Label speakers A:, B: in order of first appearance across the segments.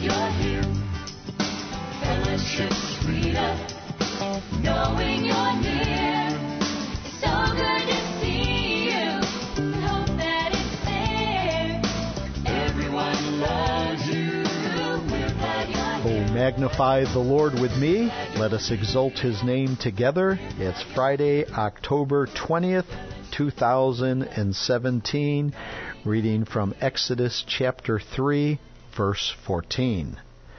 A: you're here. Fellowship's freedom, knowing you're near. It's so good to see you. Hope that it's there. Everyone loves you. We're glad you're here.
B: Oh, magnify the Lord with me. Let us exalt His name together. It's Friday, October 20th, 2017, reading from Exodus chapter 3, verse 14.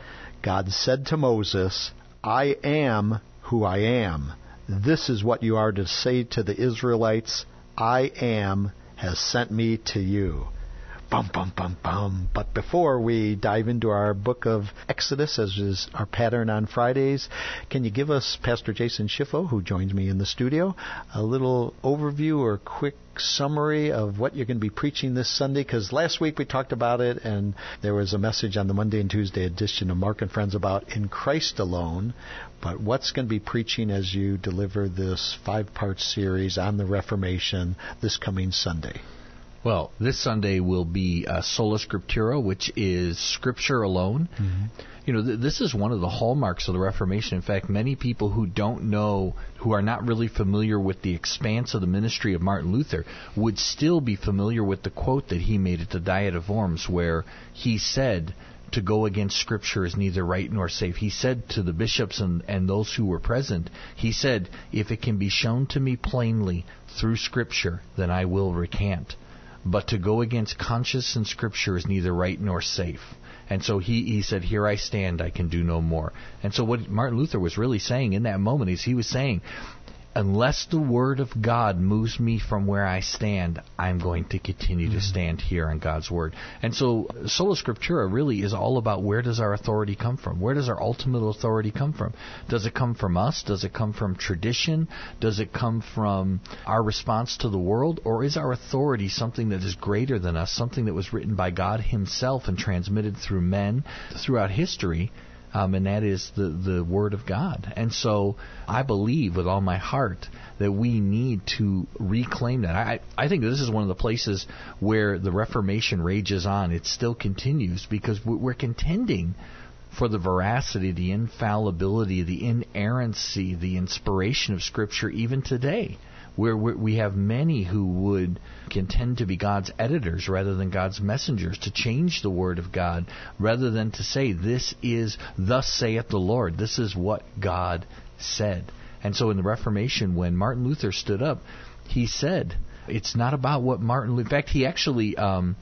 B: God said to Moses, I am who I am. This is what you are to say to the Israelites, I am has sent me to you. Bum, bum, bum, bum. But before we dive into our book of Exodus, as is our pattern on Fridays, can you give us, Pastor Jason Schiffo, who joins me in the studio, a little overview or quick summary of what you're going to be preaching this Sunday? Because last week we talked about it, and there was a message on the Monday and Tuesday edition of Mark and Friends about In Christ Alone. But what's going to be preaching as you deliver this 5-part series on the Reformation this coming Sunday?
C: Well, this Sunday will be Sola Scriptura, which is Scripture alone. Mm-hmm. You know, this is one of the hallmarks of the Reformation. In fact, many people who don't know, who are not really familiar with the expanse of the ministry of Martin Luther, would still be familiar with the quote that he made at the Diet of Worms, where he said, to go against Scripture is neither right nor safe. He said to the bishops and those who were present, he said, if it can be shown to me plainly through Scripture, then I will recant. But to go against conscience and Scripture is neither right nor safe. And so he said, here I stand, I can do no more. And so what Martin Luther was really saying in that moment is he was saying, unless the Word of God moves me from where I stand, I'm going to continue to stand here on God's Word. And so Sola Scriptura really is all about, where does our authority come from? Where does our ultimate authority come from? Does it come from us? Does it come from tradition? Does it come from our response to the world? Or is our authority something that is greater than us, something that was written by God Himself and transmitted through men throughout history? And that is the Word of God. And so I believe with all my heart that we need to reclaim that. I think this is one of the places where the Reformation rages on. It still continues because we're contending for the veracity, the infallibility, the inerrancy, the inspiration of Scripture even today. Where we have many who would contend to be God's editors rather than God's messengers, to change the Word of God rather than to say, this is, thus saith the Lord, this is what God said. And so in the Reformation, when Martin Luther stood up, he said, it's not about what Martin Luther... In fact, he actually...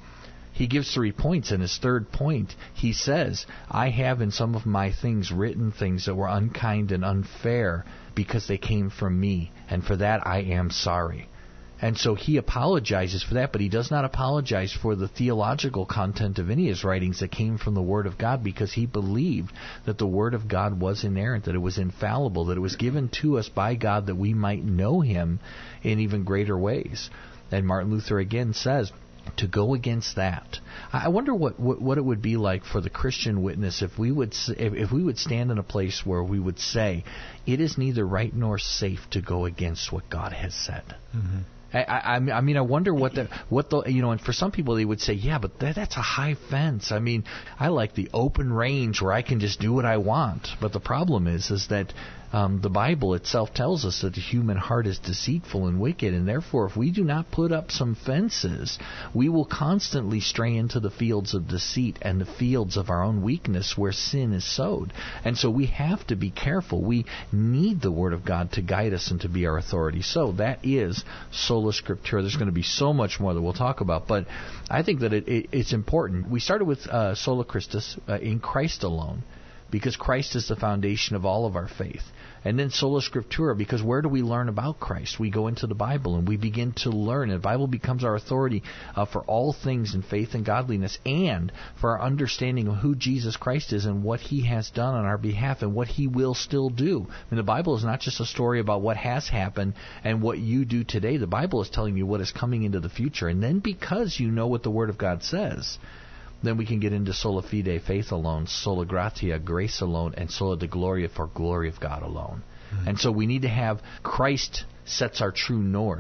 C: He gives 3 points. In his third point, he says, I have in some of my things written things that were unkind and unfair because they came from me, and for that I am sorry. And so he apologizes for that, but he does not apologize for the theological content of any of his writings that came from the Word of God, because he believed that the Word of God was inerrant, that it was infallible, that it was given to us by God that we might know Him in even greater ways. And Martin Luther again says, to go against that. I wonder what it would be like for the Christian witness if we would stand in a place where we would say, it is neither right nor safe to go against what God has said. Mm-hmm. I mean, I wonder what the and for some people they would say, yeah, but that's a high fence. I mean, I like the open range where I can just do what I want. But the problem is that the Bible itself tells us that the human heart is deceitful and wicked, and therefore if we do not put up some fences, we will constantly stray into the fields of deceit and the fields of our own weakness where sin is sowed. And so we have to be careful. We need the Word of God to guide us and to be our authority. So that is Sola Scriptura. There's going to be so much more that we'll talk about, but I think that it's important. We started with Sola Christus, in Christ alone, because Christ is the foundation of all of our faith. And then Sola Scriptura, because where do we learn about Christ? We go into the Bible and we begin to learn. And the Bible becomes our authority for all things in faith and godliness, and for our understanding of who Jesus Christ is and what He has done on our behalf and what He will still do. I mean, the Bible is not just a story about what has happened and what you do today. The Bible is telling you what is coming into the future. And then because you know what the Word of God says, then we can get into sola fide, faith alone, sola gratia, grace alone, and sola de gloria, for glory of God alone. Mm-hmm. And so we need to have Christ sets our true north.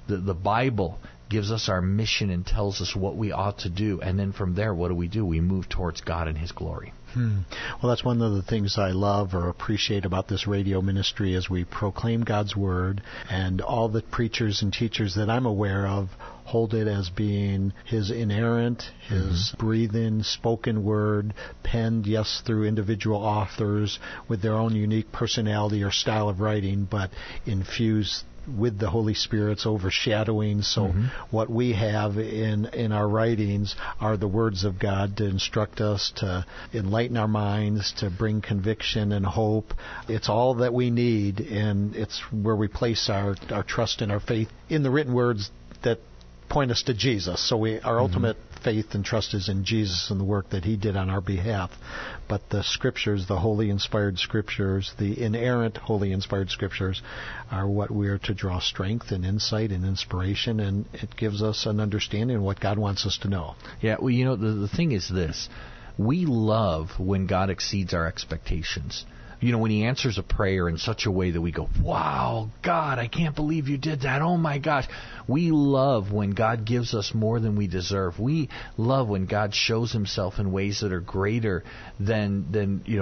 C: The Bible gives us our mission and tells us what we ought to do. And then from there, what do? We move towards God and His glory.
B: Well, that's one of the things I love or appreciate about this radio ministry as we proclaim God's Word, and all the preachers and teachers that I'm aware of hold it as being His inerrant, His breathed-in, spoken Word, penned, yes, through individual authors with their own unique personality or style of writing, but infused with the Holy Spirit's overshadowing. So what we have in our writings are the words of God to instruct us, to enlighten our minds, to bring conviction and hope. It's all that we need, and it's where we place our trust and our faith in the written words that point us to Jesus. So our ultimate faith and trust is in Jesus and the work that He did on our behalf. But the Scriptures, the Holy Inspired Scriptures, the inerrant Holy Inspired Scriptures, are what we are to draw strength and insight and inspiration, and it gives us an understanding of what God wants us to know.
C: Yeah, well, the thing is this. We love when God exceeds our expectations. When He answers a prayer in such a way that we go, wow, God, I can't believe you did that. Oh, my gosh. We love when God gives us more than we deserve. We love when God shows Himself in ways that are greater than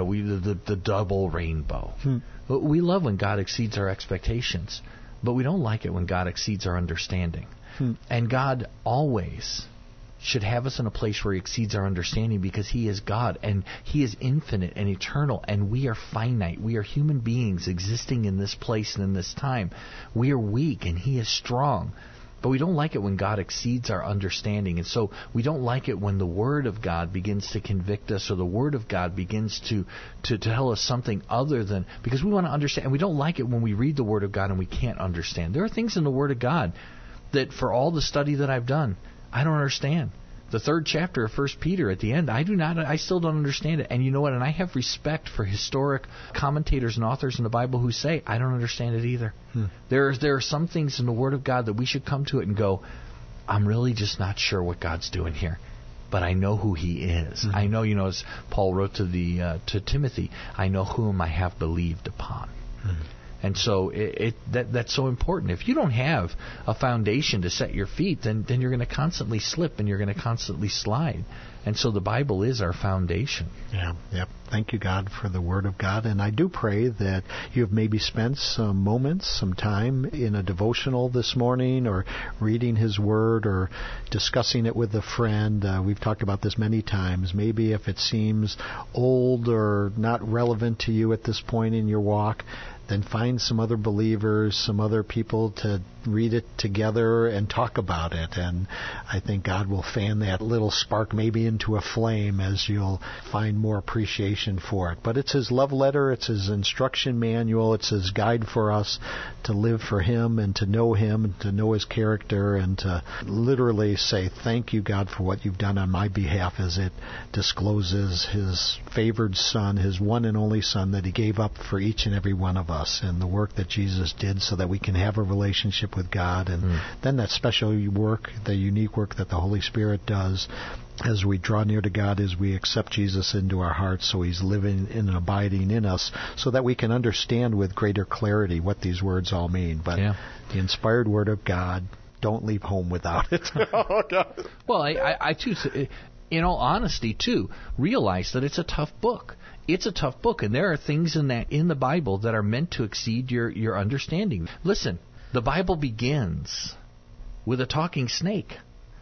C: the double rainbow. We love when God exceeds our expectations, but we don't like it when God exceeds our understanding. And God always should have us in a place where He exceeds our understanding, because He is God and He is infinite and eternal, and we are finite. We are human beings existing in this place and in this time. We are weak and He is strong. But we don't like it when God exceeds our understanding. And so we don't like it when the Word of God begins to convict us, or the Word of God begins to tell us something other than, because we want to understand. And we don't like it when we read the Word of God and we can't understand. There are things in the Word of God that, for all the study that I've done, I don't understand. The 3rd chapter of 1 Peter at the end, I still don't understand it. And you know what? And I have respect for historic commentators and authors in the Bible who say, I don't understand it either. There are some things in the Word of God that we should come to it and go, I'm really just not sure what God's doing here. But I know who He is. I know, as Paul wrote to Timothy, I know whom I have believed upon. And so that's so important. If you don't have a foundation to set your feet, then you're going to constantly slip and you're going to constantly slide. And so the Bible is our foundation.
B: Yeah, yep. Thank you, God, for the Word of God. And I do pray that you have maybe spent some moments, some time in a devotional this morning, or reading His Word, or discussing it with a friend. We've talked about this many times. Maybe if it seems old or not relevant to you at this point in your walk, then find some other believers, some other people to read it together and talk about it. And I think God will fan that little spark maybe into a flame as you'll find more appreciation for it. But it's His love letter, it's His instruction manual, it's His guide for us to live for Him and to know Him and to know His character, and to literally say, thank you, God, for what you've done on my behalf, as it discloses His favored Son, His one and only Son, that He gave up for each and every one of us, and the work that Jesus did so that we can have a relationship with God. And then that special work, the unique work that the Holy Spirit does as we draw near to God, as we accept Jesus into our hearts, so He's living and abiding in us, so that we can understand with greater clarity what these words all mean. But the inspired Word of God, don't leave home without it.
C: Well, I too, in all honesty, too, realize that it's a tough book. It's a tough book, and there are things in the Bible that are meant to exceed your understanding. Listen, the Bible begins with a talking snake.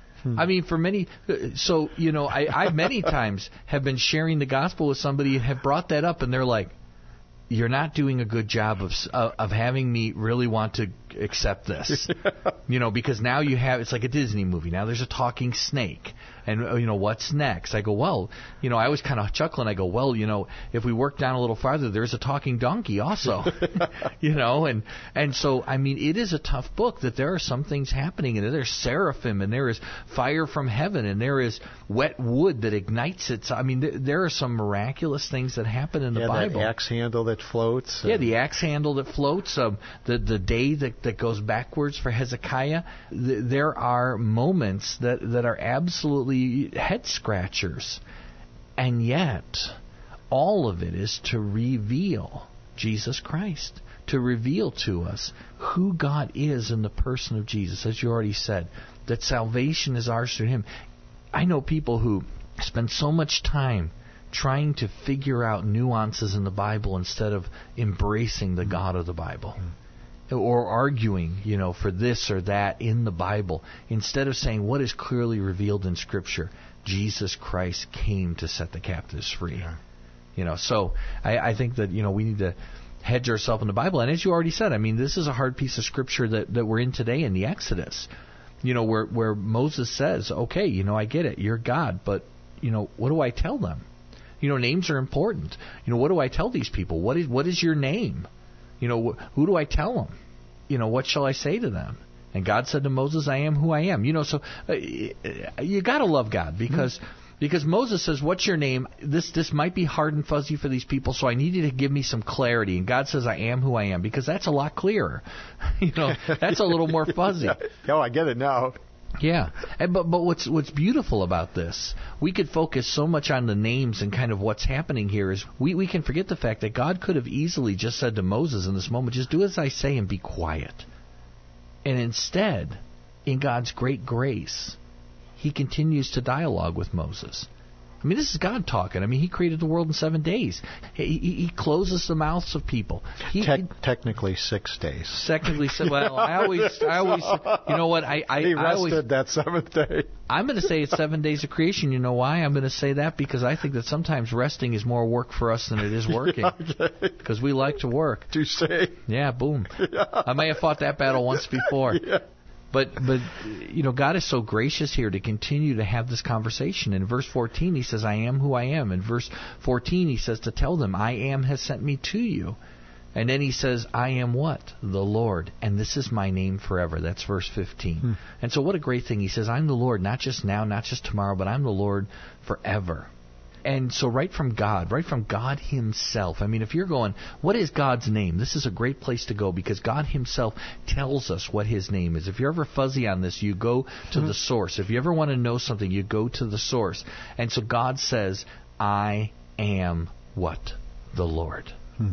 C: I mean, for many, so, I many times have been sharing the gospel with somebody and have brought that up, and they're like, you're not doing a good job of having me really want to accept this. Because now you have, it's like a Disney movie. Now there's a talking snake. And, what's next? I go, well, I was kind of chuckling. I go, well, if we work down a little farther, there's a talking donkey also. And so, I mean, it is a tough book, that there are some things happening, and there's seraphim, and there is fire from heaven, and there is wet wood that ignites it. So, I mean, there are some miraculous things that happen in the Bible.
B: The axe handle that floats.
C: Yeah, the axe handle that floats. The day that goes backwards for Hezekiah. There are moments that are absolutely head scratchers, and yet all of it is to reveal Jesus Christ, to reveal to us who God is in the person of Jesus, as you already said, that salvation is ours through Him. I know people who spend so much time trying to figure out nuances in the Bible instead of embracing the God of the Bible. Or arguing, for this or that in the Bible, instead of saying what is clearly revealed in Scripture. Jesus Christ came to set the captives free. Yeah. So I think that, we need to hedge ourselves in the Bible. And as you already said, this is a hard piece of Scripture that we're in today in the Exodus. Where Moses says, okay, I get it, you're God, but, what do I tell them? Names are important. What do I tell these people? What is your name? Who do I tell them? What shall I say to them? And God said to Moses, I am who I am. So you got to love God because Moses says, what's your name? This might be hard and fuzzy for these people, so I need you to give me some clarity. And God says, I am who I am, because that's a lot clearer. That's a little more fuzzy.
B: Oh, I get it now.
C: Yeah, but what's beautiful about this, we could focus so much on the names and kind of what's happening here is we can forget the fact that God could have easily just said to Moses in this moment, just do as I say and be quiet. And instead, in God's great grace, He continues to dialogue with Moses. This is God talking. He created the world in 7 days. He closes the mouths of people.
B: Technically 6 days.
C: Technically, well, I always, you know what?
B: He rested that seventh day.
C: I'm going to say it's 7 days of creation. You know why? I'm going to say that because I think that sometimes resting is more work for us than it is working. Because we like to work.
B: Do you say?
C: Yeah, boom. Yeah. I may have fought that battle once before. Yeah. But God is so gracious here to continue to have this conversation. In verse 14, He says, I am who I am. In verse 14, He says to tell them, I am has sent me to you. And then He says, I am what? The Lord. And this is my name forever. That's verse 15. And so what a great thing. He says, I'm the Lord, not just now, not just tomorrow, but I'm the Lord forever. And so right from God Himself. If you're going, what is God's name? This is a great place to go because God Himself tells us what His name is. If you're ever fuzzy on this, you go to the source. If you ever want to know something, you go to the source. And so God says, I am what? The Lord.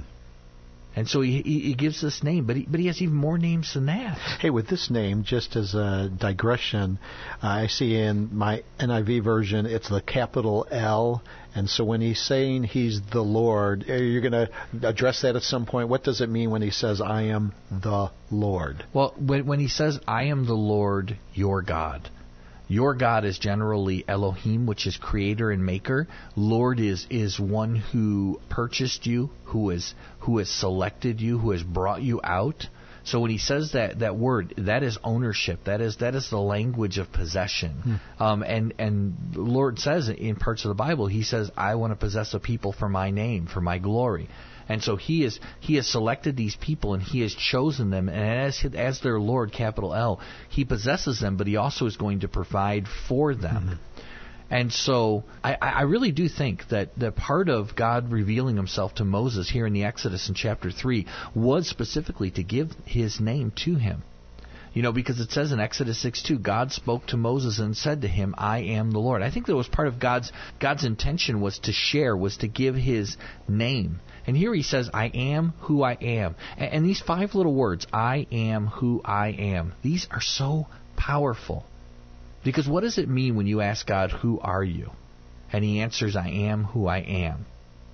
C: And so he gives this name, but he has even more names than that.
B: Hey, with this name, just as a digression, I see in my NIV version, it's the capital L. And so when He's saying He's the Lord, you're going to address that at some point. What does it mean when He says, I am the Lord?
C: Well, when He says, I am the Lord, your God. Your God is generally Elohim, which is creator and maker. Lord is one who purchased you, who has selected you, who has brought you out. So when He says that word, that is ownership. That is the language of possession. And the Lord says in parts of the Bible, He says, I want to possess a people for my name, for my glory. And so He has selected these people and He has chosen them, and as their Lord, capital L, He possesses them, but He also is going to provide for them. And so I really do think that the part of God revealing Himself to Moses here in the Exodus in chapter 3 was specifically to give His name to him. Because it says in Exodus 6:2, God spoke to Moses and said to him, I am the Lord. I think that was part of God's intention was to give His name. And here He says, I am who I am. And these 5 little words, I am who I am, these are so powerful. Because what does it mean when you ask God, who are you? And He answers, I am who I am.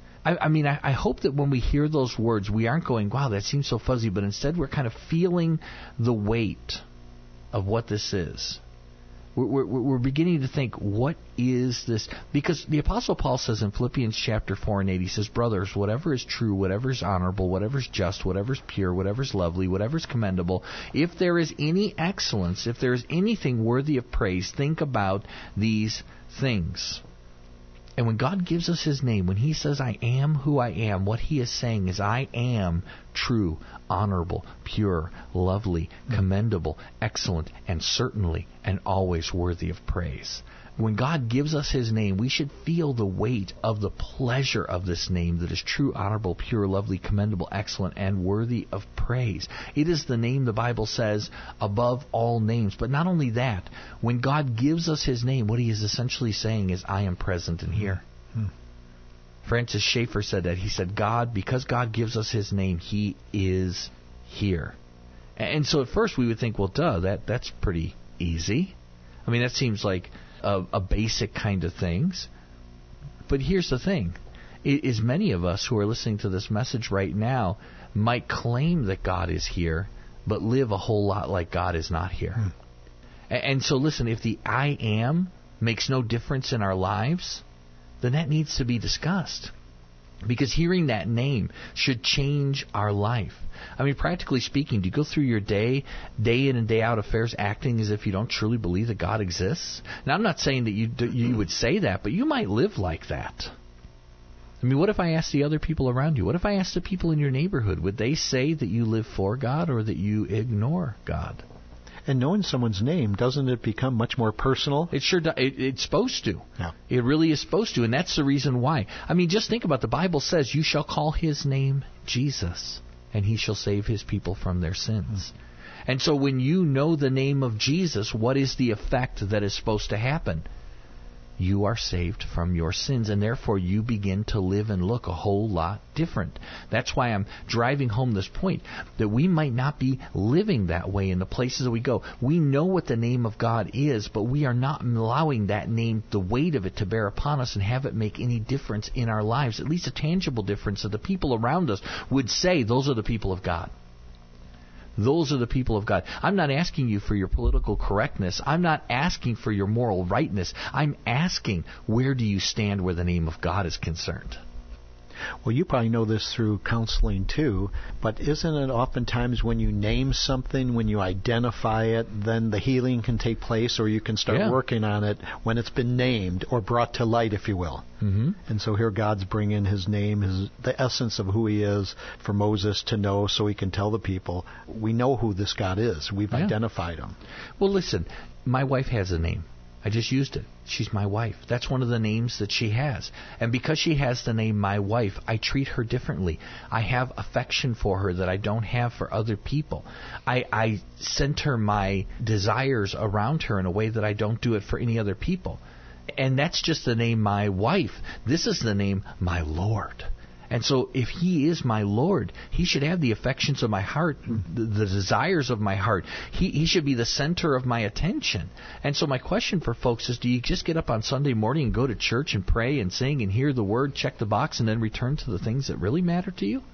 C: I hope that when we hear those words, we aren't going, wow, that seems so fuzzy, but instead we're kind of feeling the weight of what this is. We're beginning to think, what is this? Because the Apostle Paul says in Philippians chapter 4 and 8, he says, brothers, whatever is true, whatever is honorable, whatever is just, whatever is pure, whatever is lovely, whatever is commendable, if there is any excellence, if there is anything worthy of praise, think about these things. And when God gives us His name, when He says, I am who I am, what He is saying is, I am true, honorable, pure, lovely, commendable, excellent, and certainly and always worthy of praise. When God gives us His name, we should feel the weight of the pleasure of this name that is true, honorable, pure, lovely, commendable, excellent, and worthy of praise. It is the name, the Bible says, above all names. But not only that, when God gives us His name, what He is essentially saying is, I am present and here. Francis Schaeffer said that. He said, because God gives us His name, He is here. And so at first we would think, well, that's pretty easy. I mean, that seems like a basic kind of things. But here's the thing. Is many of us who are listening to this message right now might claim that God is here, but live a whole lot like God is not here. And so listen, if the I am makes no difference in our lives, then that needs to be discussed. Because hearing that name should change our life. I mean, practically speaking, do you go through your day in and day out affairs, acting as if you don't truly believe that God exists? Now, I'm not saying that you would say that, but you might live like that. I mean, what if I asked the other people around you? What if I asked the people in your neighborhood? Would they say that you live for God or that you ignore God?
B: And knowing someone's name, doesn't it become much more personal?
C: It sure does. It's supposed to.
B: Yeah.
C: It really is supposed to, and that's the reason why. I mean, just think about it. The Bible says, you shall call His name Jesus, and He shall save His people from their sins. And so when you know the name of Jesus, what is the effect that is supposed to happen? You are saved from your sins, and therefore you begin to live and look a whole lot different. That's why I'm driving home this point, that we might not be living that way in the places that we go. We know what the name of God is, but we are not allowing that name, the weight of it, to bear upon us and have it make any difference in our lives, at least a tangible difference that the people around us would say, those are the people of God. Those are the people of God. I'm not asking you for your political correctness. I'm not asking for your moral rightness. I'm asking, where do you stand where the name of God is concerned?
B: Well, you probably know this through counseling too, but isn't it oftentimes when you name something, when you identify it, then the healing can take place, or you can start working on it when it's been named or brought to light, if you will.
C: Mm-hmm.
B: And so here God's bringing His name, the essence of who He is for Moses to know, so he can tell the people, we know who this God is. We've identified Him.
C: Well, listen, my wife has a name. I just used it. She's my wife. That's one of the names that she has. And because she has the name my wife, I treat her differently. I have affection for her that I don't have for other people. I center my desires around her in a way that I don't do it for any other people. And that's just the name my wife. This is the name my Lord. And so if He is my Lord, He should have the affections of my heart, the desires of my heart. He should be the center of my attention. And so my question for folks is, do you just get up on Sunday morning and go to church and pray and sing and hear the Word, check the box, and then return to the things that really matter to you?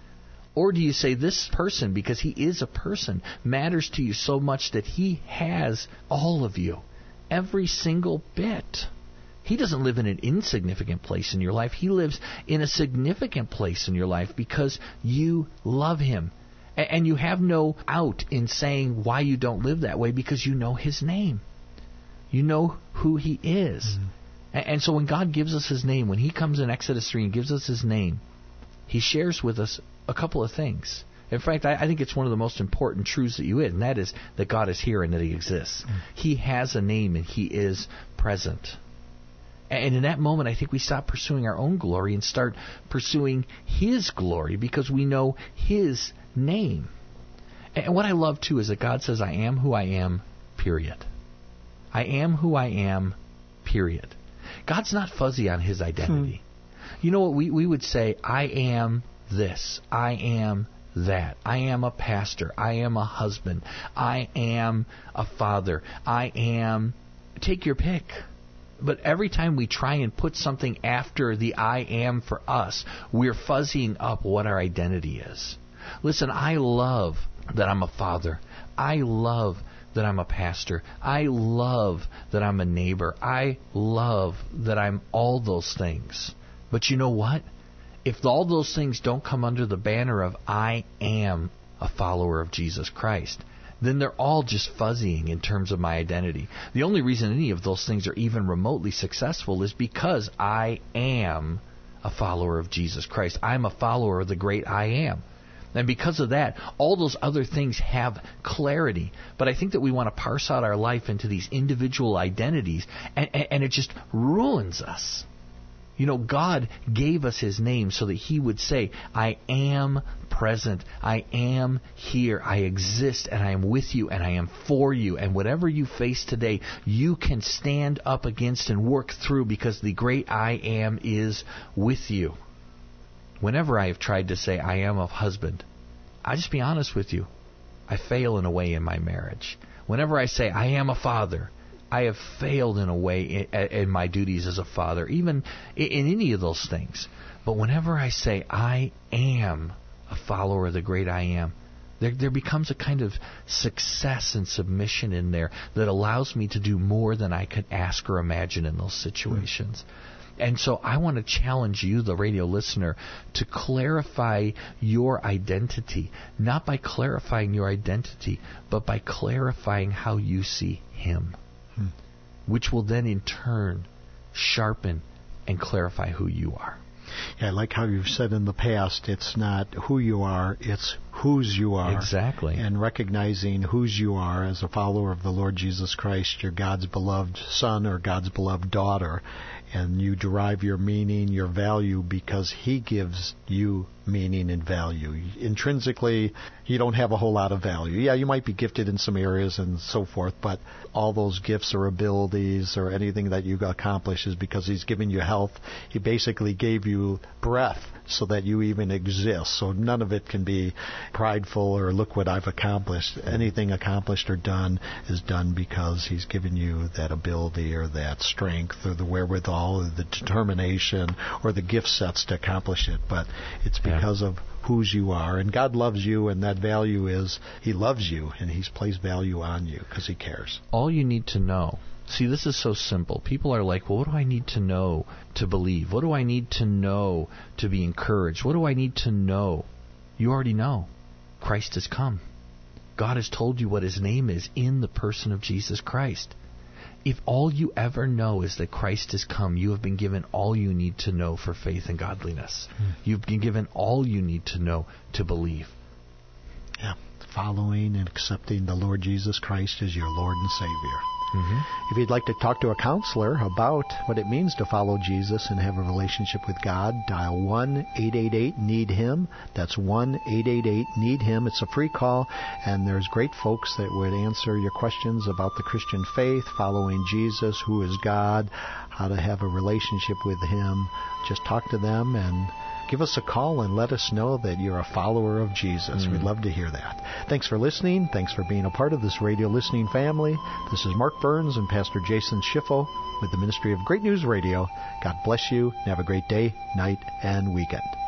C: Or do you say, this person, because He is a person, matters to you so much that He has all of you, every single bit? He doesn't live in an insignificant place in your life. He lives in a significant place in your life because you love Him. And you have no out in saying why you don't live that way, because you know His name. You know who He is. Mm-hmm. And so when God gives us His name, when He comes in Exodus 3 and gives us His name, He shares with us a couple of things. In fact, I think it's one of the most important truths that you have, and that is that God is here and that He exists. Mm-hmm. He has a name and He is present. And in that moment, I think we stop pursuing our own glory and start pursuing His glory because we know His name. And what I love, too, is that God says, I am who I am, period. I am who I am, period. God's not fuzzy on His identity. You know what? We would say, I am this. I am that. I am a pastor. I am a husband. I am a father. I am... Take your pick. But every time we try and put something after the I am for us, we're fuzzying up what our identity is. Listen, I love that I'm a father. I love that I'm a pastor. I love that I'm a neighbor. I love that I'm all those things. But you know what? If all those things don't come under the banner of I am a follower of Jesus Christ, then they're all just fuzzying in terms of my identity. The only reason any of those things are even remotely successful is because I am a follower of Jesus Christ. I'm a follower of the great I am. And because of that, all those other things have clarity. But I think that we want to parse out our life into these individual identities, and it just ruins us. You know, God gave us His name so that He would say, I am present, I am here, I exist, and I am with you, and I am for you. And whatever you face today, you can stand up against and work through, because the great I am is with you. Whenever I have tried to say I am a husband, I'll just be honest with you, I fail in a way in my marriage. Whenever I say I am a father, I have failed in a way in my duties as a father, even in any of those things. But whenever I say I am a follower of the great I am, there becomes a kind of success and submission in there that allows me to do more than I could ask or imagine in those situations. And so I want to challenge you, the radio listener, to clarify your identity, not by clarifying your identity, but by clarifying how you see Him, which will then in turn sharpen and clarify who you are.
B: Yeah, like how you've said in the past, it's not who you are, it's whose you are.
C: Exactly.
B: And recognizing whose you are as a follower of the Lord Jesus Christ, you're God's beloved son or God's beloved daughter, and you derive your meaning, your value, because He gives you meaning and value. Intrinsically, you don't have a whole lot of value. Yeah, you might be gifted in some areas and so forth, but all those gifts or abilities or anything that you accomplish is because He's given you health. He basically gave you breath so that you even exist. So none of it can be prideful or look what I've accomplished. Anything accomplished or done is done because He's given you that ability or that strength or the wherewithal or the determination or the gift sets to accomplish it. But it's because of whose you are. And God loves you, and that value is He loves you, and He's placed value on you because He cares.
C: All you need to know. See, this is so simple. People are like, well, what do I need to know to believe? What do I need to know to be encouraged? What do I need to know? You already know. Christ has come. God has told you what His name is in the person of Jesus Christ. If all you ever know is that Christ has come, you have been given all you need to know for faith and godliness. You've been given all you need to know to believe.
B: Yeah, following and accepting the Lord Jesus Christ as your Lord and Savior. If you'd like to talk to a counselor about what it means to follow Jesus and have a relationship with God, dial 1-888-NEED-HIM. That's 1-888-NEED-HIM. It's a free call, and there's great folks that would answer your questions about the Christian faith, following Jesus, who is God, how to have a relationship with Him. Just talk to them and give us a call and let us know that you're a follower of Jesus. We'd love to hear that. Thanks for listening. Thanks for being a part of this radio listening family. This is Mark Burns and Pastor Jason Schiffel with the Ministry of Great News Radio. God bless you and have a great day, night, and weekend.